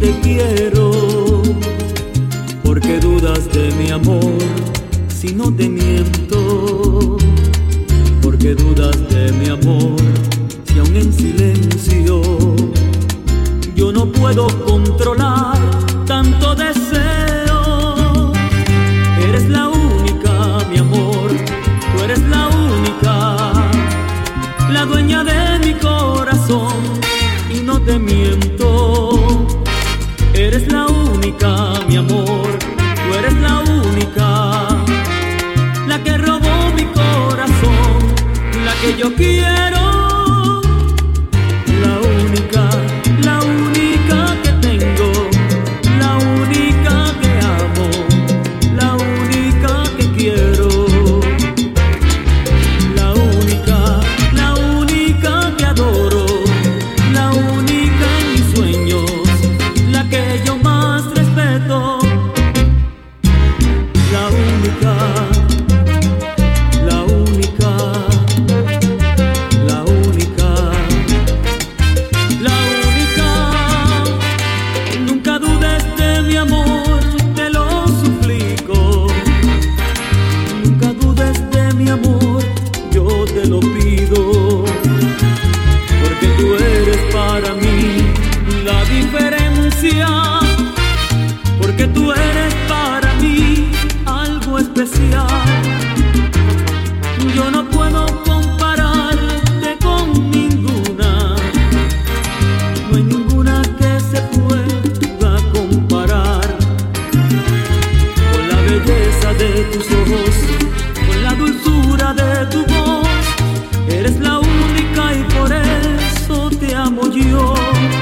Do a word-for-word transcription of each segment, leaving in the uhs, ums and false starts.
te quiero. Porque dudas de mi amor si no te miento. Porque dudas de mi amor si aún en silencio yo no puedo controlar tanto deseo. Eres la única, mi amor, tú eres la única, la dueña de mi corazón, y no te miento. Eres la única, mi amor, tú eres la única, la que robó mi corazón, la que yo quiero. La única, la única que tengo, la única que amo, la única que quiero. La única, la única que adoro, la única en mis sueños, la que yo más respeto. La única, la única, la única, la única. Nunca dudes de mi amor, te lo suplico. Nunca dudes de mi amor, yo te lo pido. Porque tú eres para mí la diferencia. Porque tú eres para mí algo especial. Yo no puedo compararte con ninguna. No hay ninguna que se pueda comparar con la belleza de tus ojos, con la dulzura de tu voz. Eres la única y por eso te amo yo.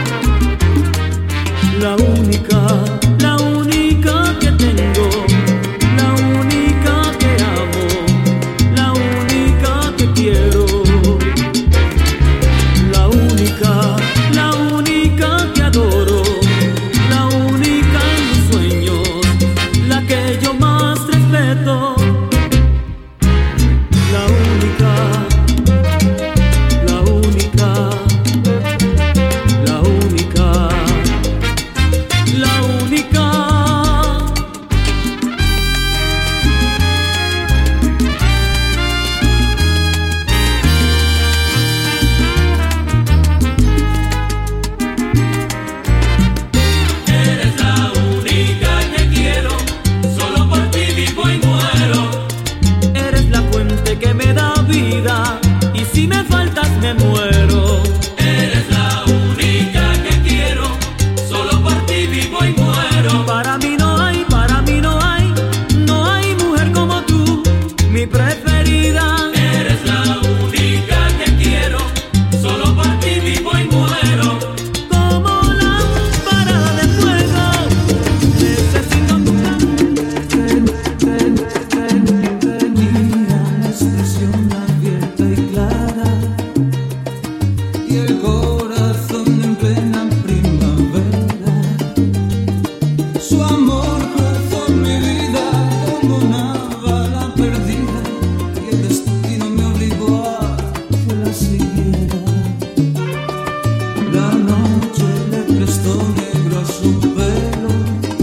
La única, la única que tengo, la única que amo, la única que quiero. La única, la única que adoro, la única en mis sueños, la que yo más respeto. La única, la única, la única, la única. Eres la única que quiero, solo por ti vivo y muero. Eres la fuente que me da vida, y si me faltas me muero. Eres la única que quiero, solo por ti vivo y muero. Para mí no hay, para mí no hay, no hay mujer como tú, mi preferida. Eres la única que quiero, solo por ti vivo y muero. Como lámpara de fuego, necesito tu Tenía la expresión abierta y clara, y el corazón en plena primavera. Su amor cruzó mi vida como una bala perdida, y el destino me obligó a que la siguiera. La noche le prestó negro a su pelo,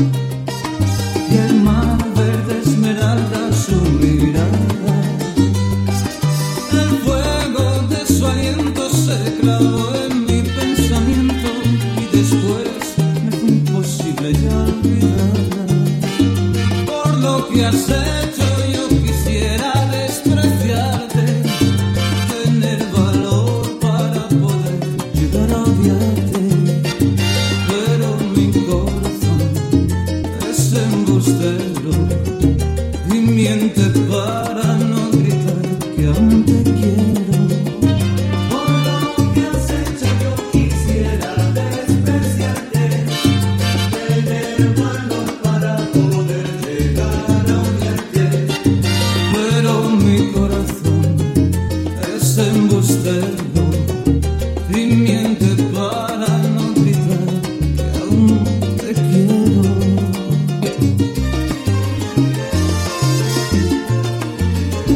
y el mar verde esmeralda su mirada. El fuego de su aliento se clavó en mi pensamiento, y después me fue imposible ya olvidarla. Por lo que has hecho yo quisiera despreciarte, tener valor para poder llegar a odiarte. Pero mi corazón es embustero y miente para no gritar que aún te quiero. Por lo que has hecho yo quisiera despreciarte, tener valor para poder llegar a odiarte. Pero mi corazón es embustero y miente para no gritar que aún te quiero.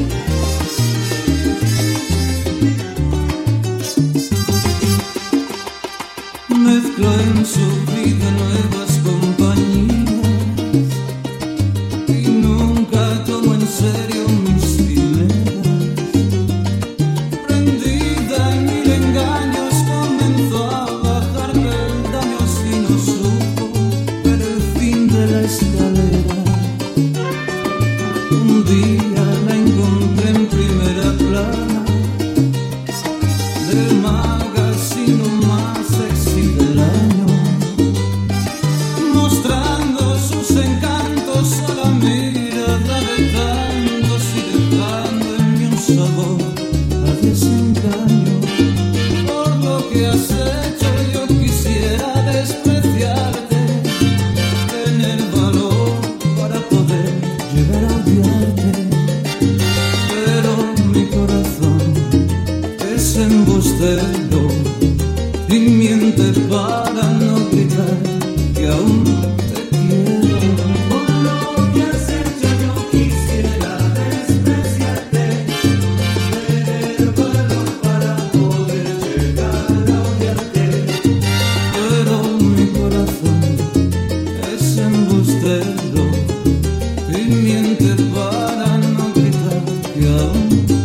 sabor a desengaño. Por lo que has hecho yo quisiera despreciarte, tener valor para poder llegar a odiarte, pero mi corazón es embustero y miente para no gritar que aún te quiero. Por lo que has hecho yo quisiera despreciarte, tener valor para poder llegar a odiarte, pero mi corazón es embustero y miente para no gritar que aún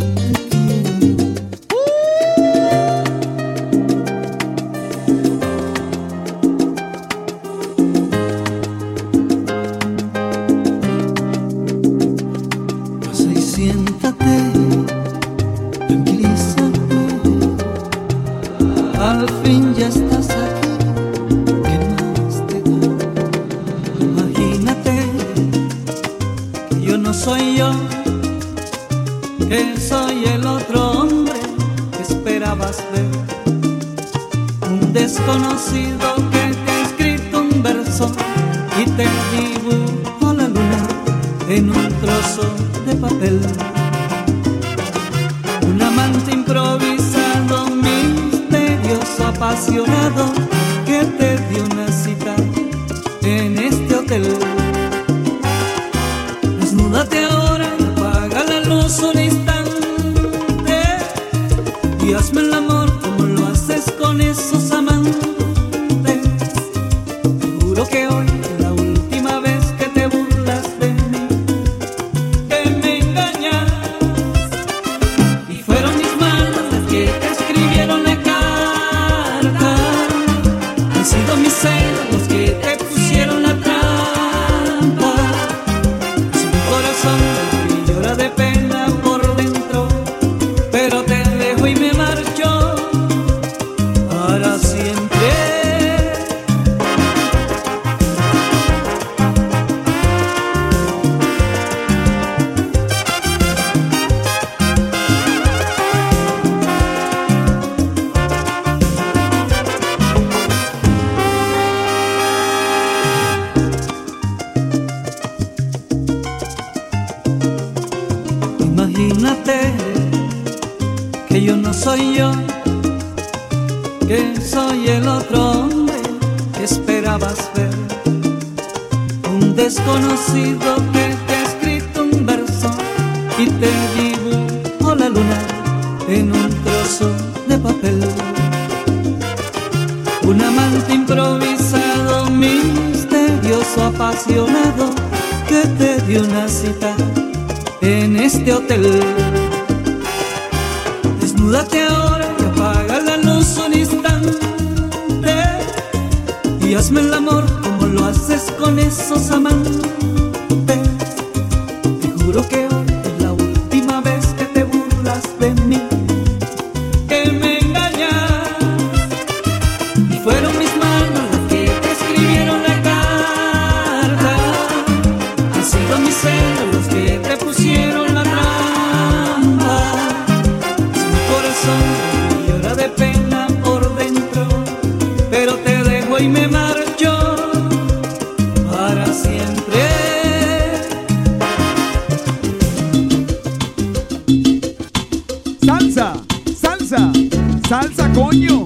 al fin ya estás aquí, ¿qué más te da? Imagínate, yo no soy yo, que soy el otro hombre que esperabas ver, un desconocido que te ha escrito un verso y te dibujó la luna en un trozo de papel, un amante improvisado, apasionado, que te dio una cita en este hotel. Desnúdate ahora y apaga la luz un instante y hazme el amor como lo haces con esos amantes. Te juro que hoy es la última vez que te burlas de mí, que me engañas, y fueron mis manos las que te escribieron la carta. Han sido mis celos los que te pusieron la trampa. Es mi corazón el que llora de pena por dentro, pero te dejo y me marcho para siempre. Imagínate que yo no soy yo, que soy el otro hombre que esperabas ver, un desconocido que te ha escrito un verso y te dibujó la luna en un trozo de papel, un amante improvisado, misterioso, apasionado, que te dio una cita en este hotel. Desnúdate ahora y apaga la luz un instante y hazme el amor como lo haces con esos amantes. Te juro que hoy es la última vez que te burlas de mí, que me engañas, y fueron mis manos las que te escribieron la carta. Han sido mis celos los que te pusieron la trampa. Es mi corazón que llora de pena por dentro, pero te dejo y me marcho para siempre. Salsa, salsa, salsa, coño.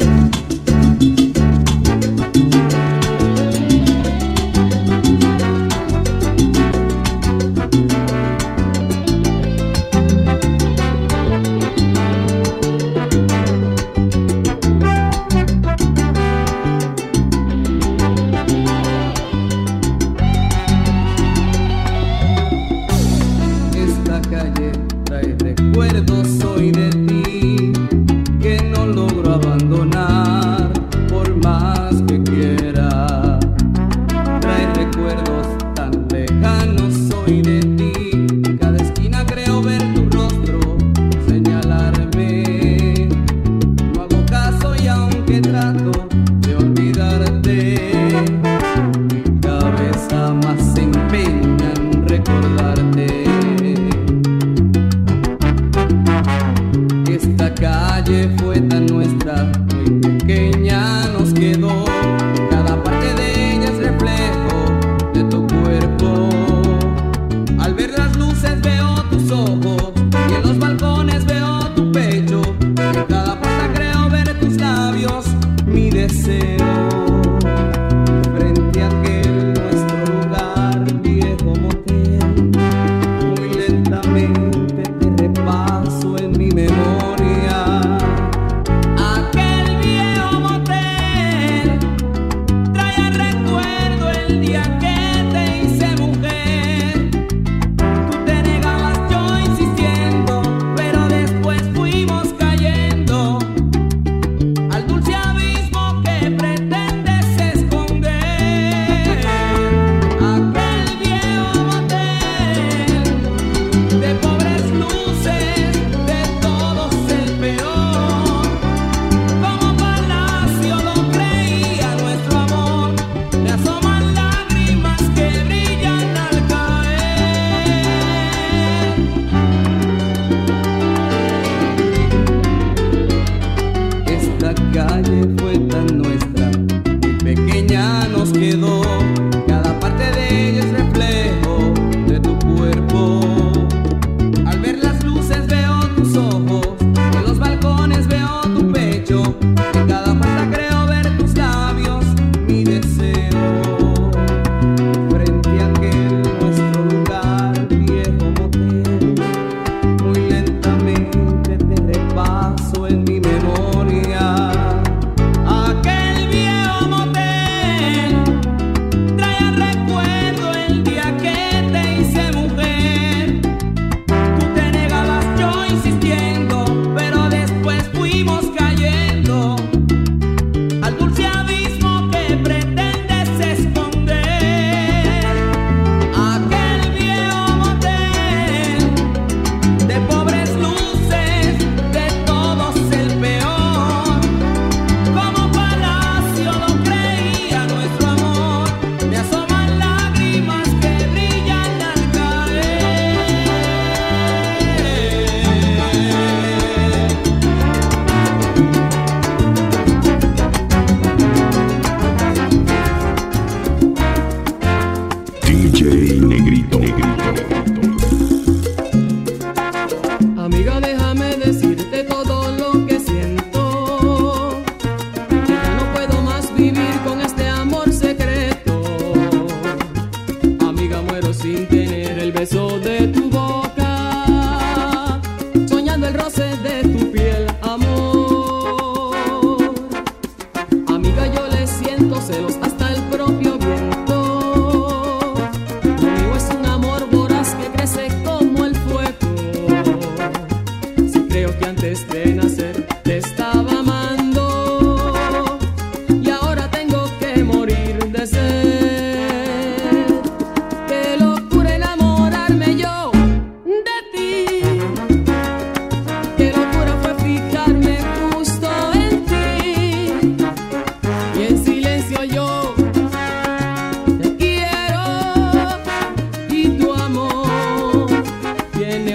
Esta calle trae recuerdos hoy de ti, que no logro abandonar por más que quiera. Trae recuerdos tan lejanos hoy de ti, en cada esquina creo ver tu rostro señalarme. No hago caso y aunque trato de olvidarte, mi cabeza más se empeña en recordarte.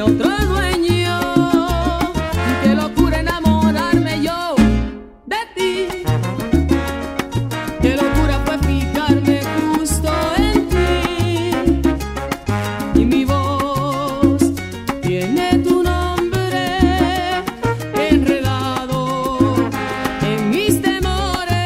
otro dueño. Qué locura enamorarme yo de ti. Qué locura fue fijarme justo en ti. Y mi voz tiene tu nombre enredado en mis temores.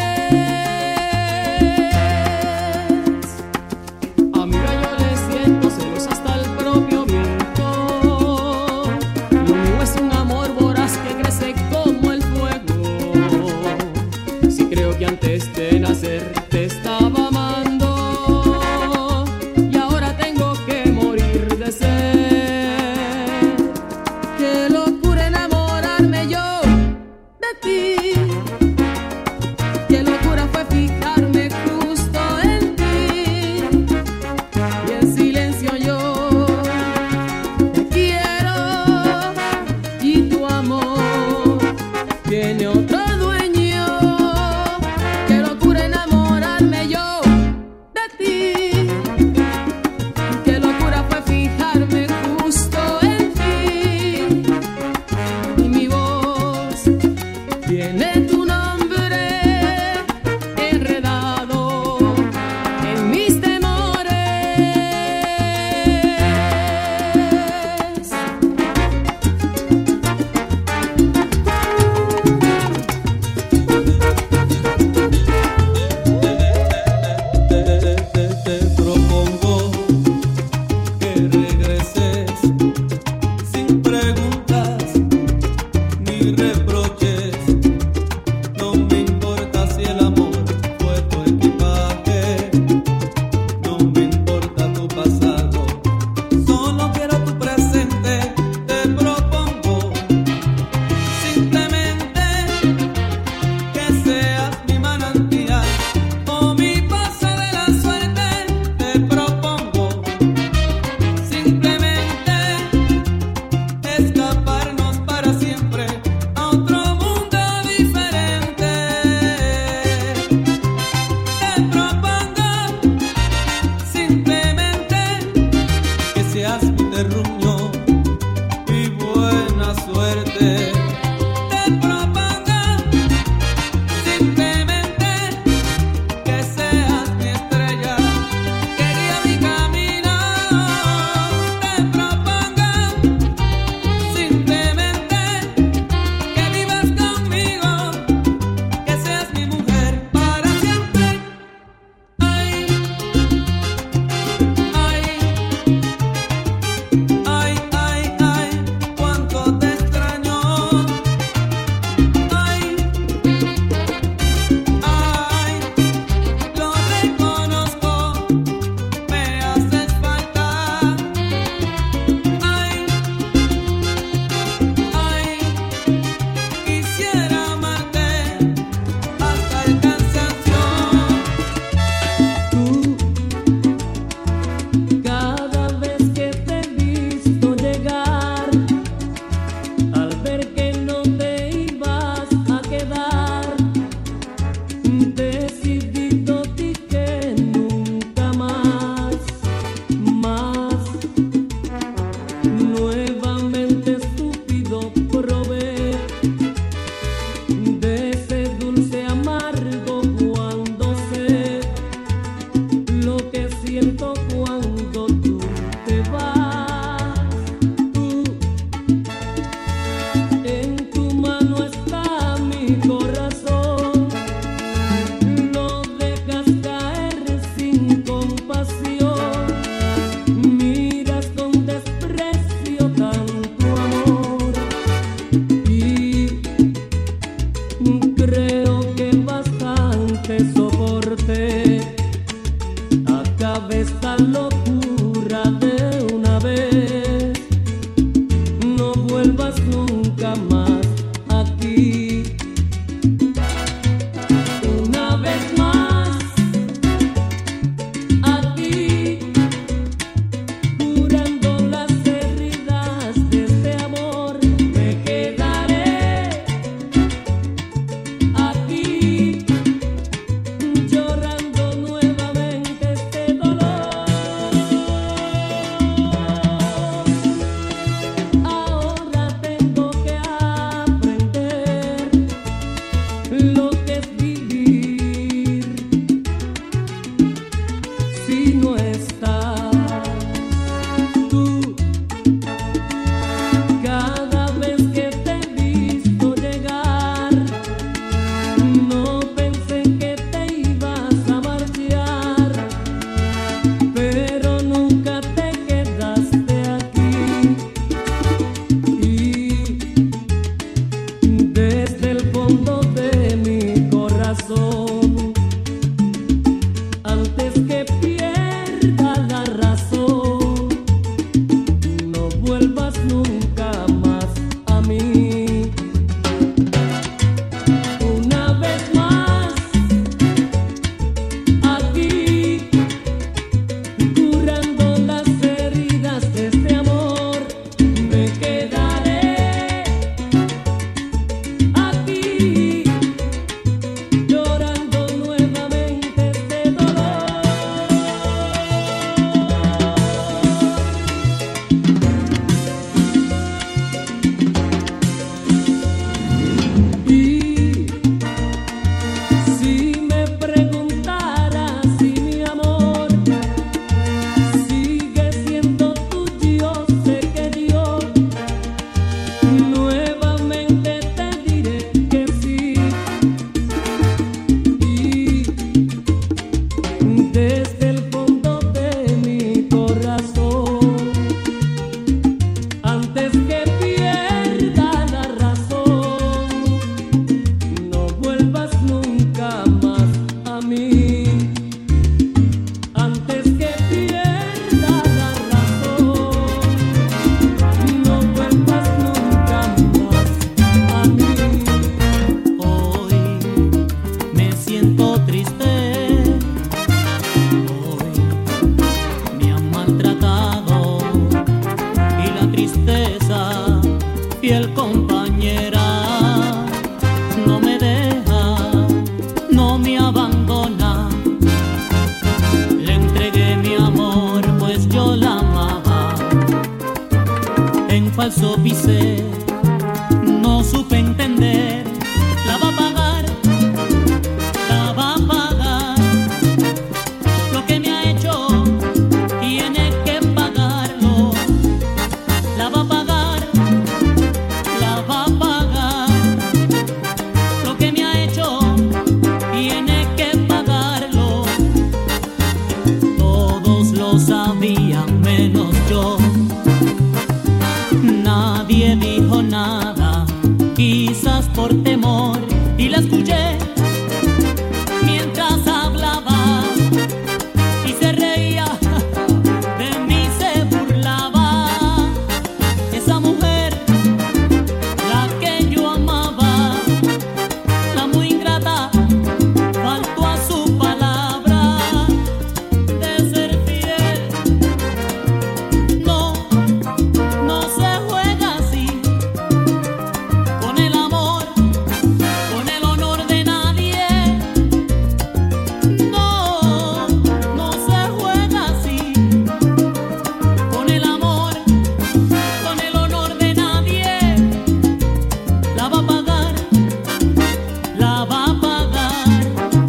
Amiga, yo le siento celos hasta el propio viento. Lo mío es un amor voraz que crece como el fuego. Si creo que antes de nacer te estaba amando y ahora tengo que morir de sed. Qué locura enamorarme yo de ti. Qué locura fue fijarme justo en ti. Y en silencio yo te quiero y tu amor tiene otro dueño. Qué locura enamorarme yo de ti. Qué locura fue fijarme justo en ti. Y mi voz tiene tu nombre enredado en mis temores. Te, te propongo que regreses sin preguntas ni reproches. No me importa si el amor fue tu equipaje, no me importa tu pasado, solo quiero tu presente. Te propongo simplemente que seas mi manantial o mi paso de la suerte. Te propongo simplemente escaparnos para siempre a otro mundo diferente. Te propongo simplemente que seas mi terruño y buena suerte. Te propongo simplemente que seas mi estrella, que guía mi camino. Te propongo simplemente que vivas conmigo, que seas mi mujer para siempre. Ay, ay, ay, ay, ay, cuánto te extraño. fiel compañera, no me deja, no me abandona. Le entregué mi amor, pues yo la amaba. En falso pisé, no supe entender. La va a pagar, la va a pagar. Lo que me ha hecho, tiene que pagarlo. La va a pagar, la va a pagar. Lo que me ha hecho, tiene que pagarlo. Todos lo sabían menos yo. Nadie dijo nada, quizás por temor, y la escuché mientras hablaba y se reía de mí, se burlaba. Esa mujer, la que yo amaba, la muy ingrata, faltó a su palabra de ser fiel. No, no se juega así con el amor, con el honor de nadie. No, no se juega así con el amor, con el honor de nadie. La va a pagar, la va a pagar.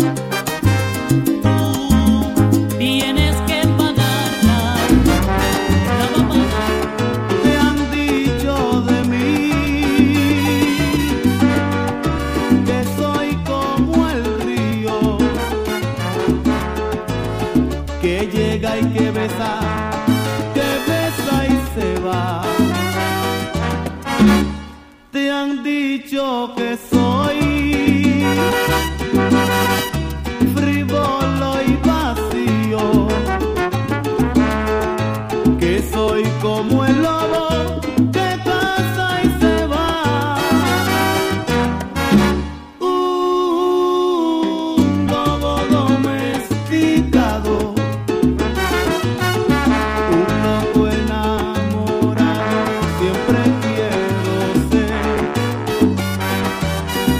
Tú tienes que pagarla, la va a pagar. Te han dicho de mí que soy como el río, que llega y que besa, que besa y se va. Te han dicho que soy frívolo y vacío, que soy como el lobo que caza y se va. Un lobo domesticado, un loco enamorado, siempre quiero ser.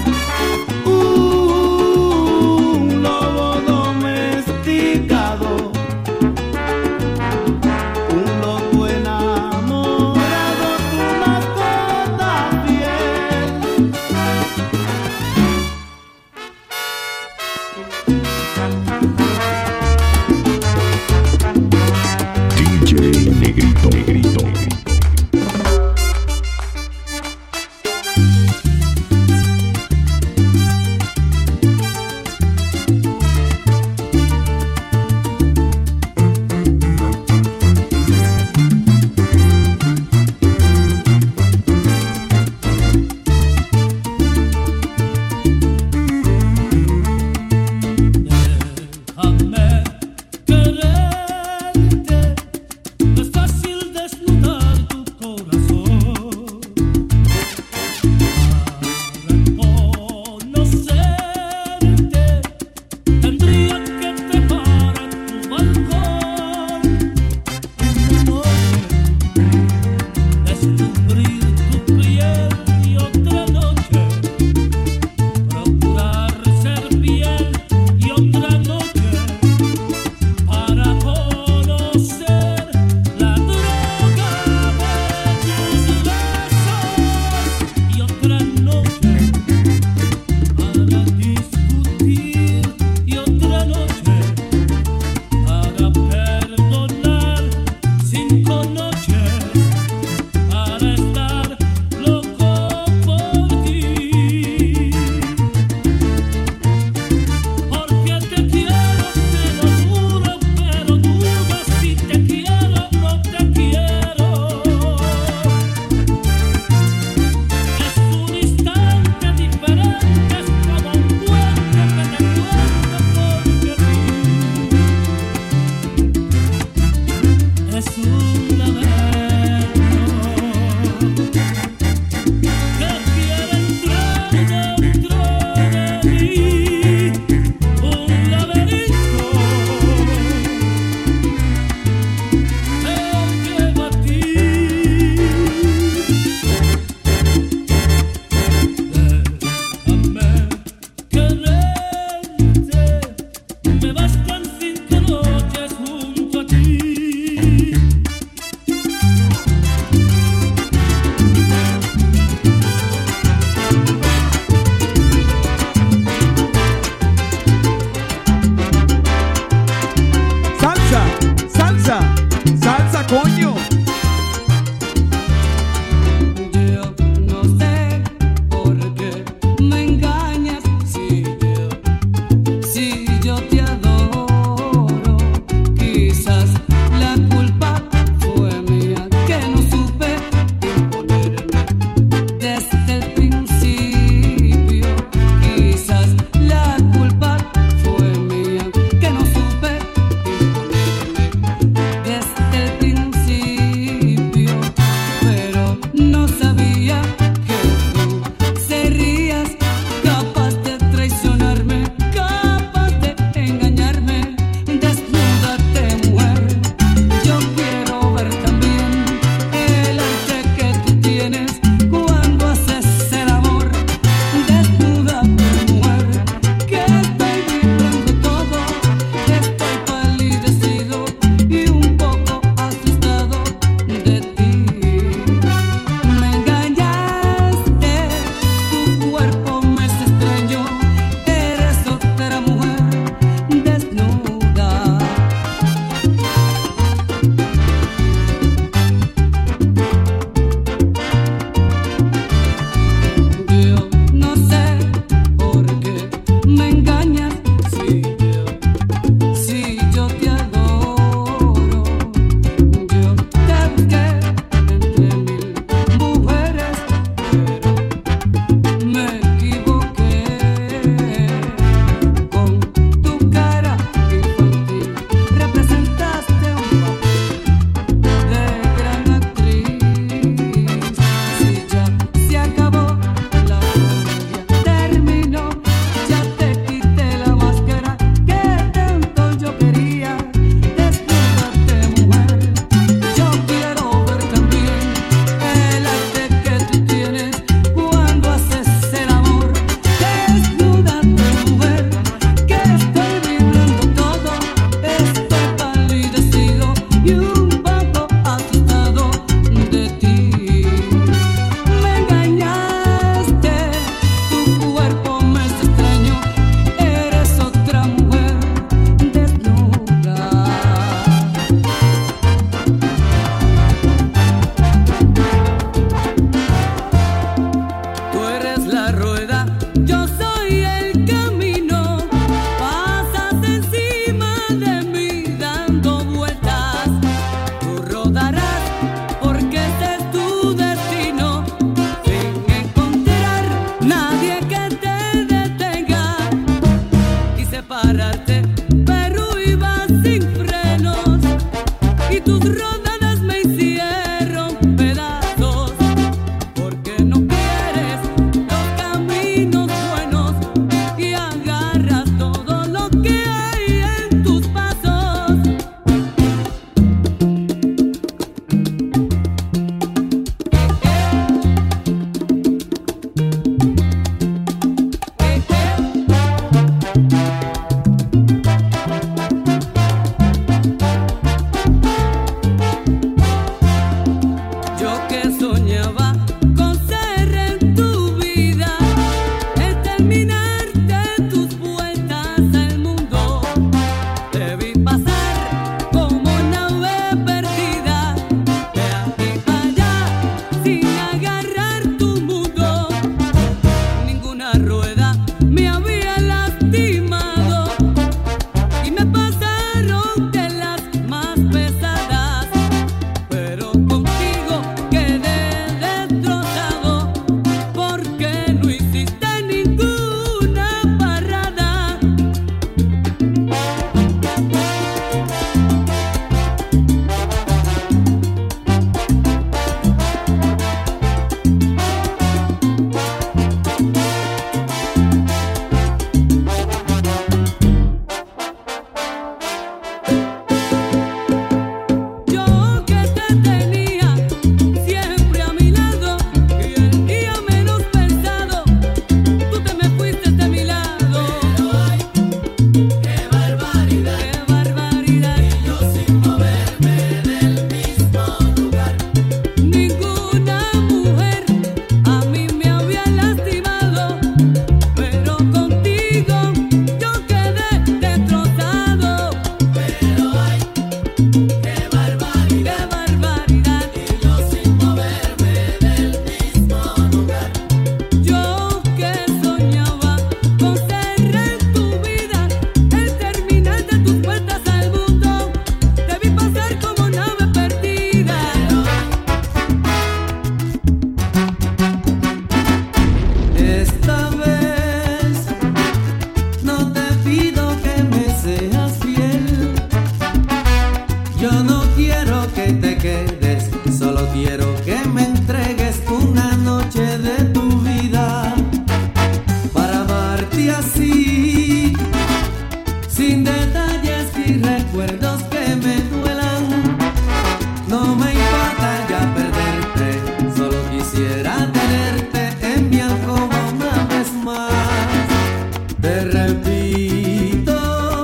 quisiera tenerte en mi alcoba una vez más. Te repito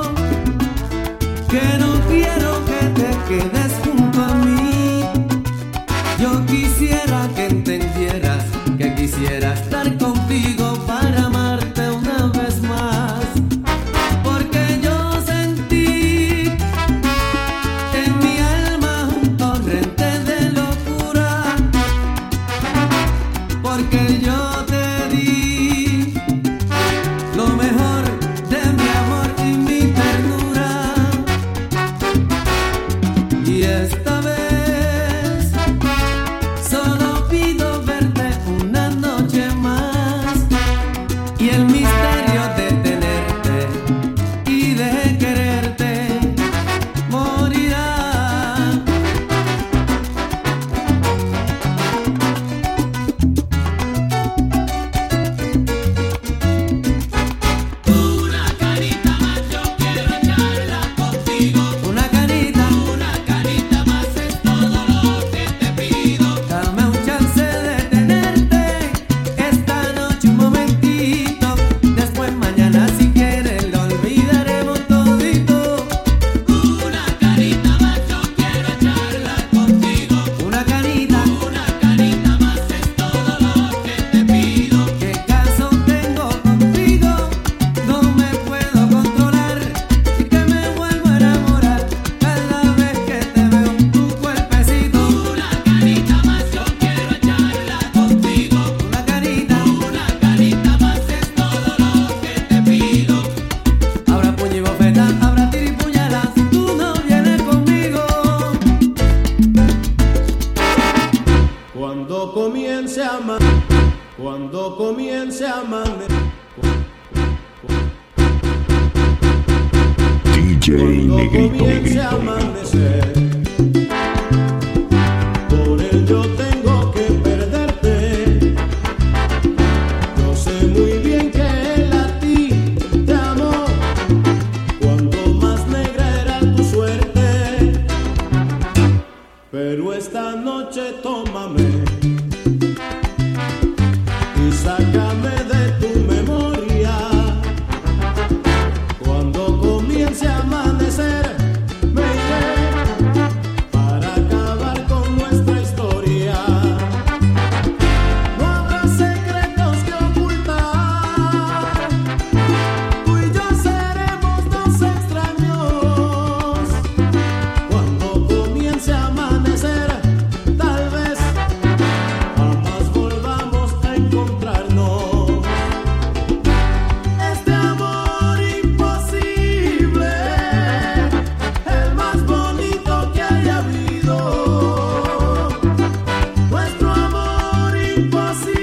que no quiero que te quedes junto a mí. Yo quisiera que entendieras que quisiera estar contigo para amarte una vez más. Porque yo sentí en mi alma un torrente de locura. Porque yo te di lo mejor de mi amor y mi ternura. Y esta vez solo pido verte una noche más. Y el misterio de tenerte y de quererte morirá. Una carita más yo quiero echarla contigo. Una carita, Una carita más es todo lo que te pido. dame un chance de tenerte esta noche un momentito. Después mañana si quieres lo olvidaremos todito. Una carita más yo quiero echarla contigo. Una carita, Una carita más es todo lo que te pido. ¿qué caso tengo contigo? No me puedo controlar y que me vuelvo a enamorar cada vez que te veo tu cuerpecito. Una carita más yo quiero echarla contigo. Una carita, Una carita más es todo lo que te pido. ahora puño y bofeta, ahora tiro y puñala si tú no vienes conmigo. Cuando comience a ama- cuando comience a amanecer, D J cuando Negrito, comience a Negrito. amanecer, por él yo tengo que perderte. Yo sé muy bien que él a ti te amó, cuando más negra era tu suerte. Pero esta noche tómame y sácame de tu memoria. Cuando comience a amanecer, me iré para acabar con nuestra historia. No habrá secretos que ocultar, tú y yo seremos dos extraños. Cuando comience a amanecer, tal vez jamás volvamos a encontrarnos. Este amor imposible, el más bonito que haya habido. Nuestro amor imposible.